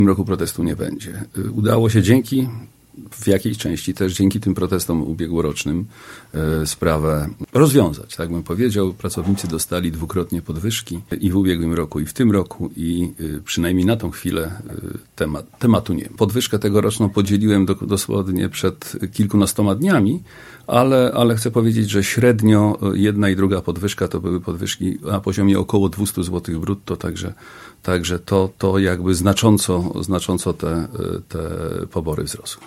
tym roku protestu nie będzie. Udało się w jakiejś części też dzięki tym protestom ubiegłorocznym sprawę rozwiązać, tak bym powiedział. Pracownicy dostali dwukrotnie podwyżki i w ubiegłym roku, i w tym roku, i przynajmniej na tą chwilę tematu nie. Podwyżkę tegoroczną podzieliłem dosłownie przed kilkunastoma dniami, ale chcę powiedzieć, że średnio jedna i druga podwyżka to były podwyżki na poziomie około 200 zł brutto, także to jakby znacząco te pobory wzrosły.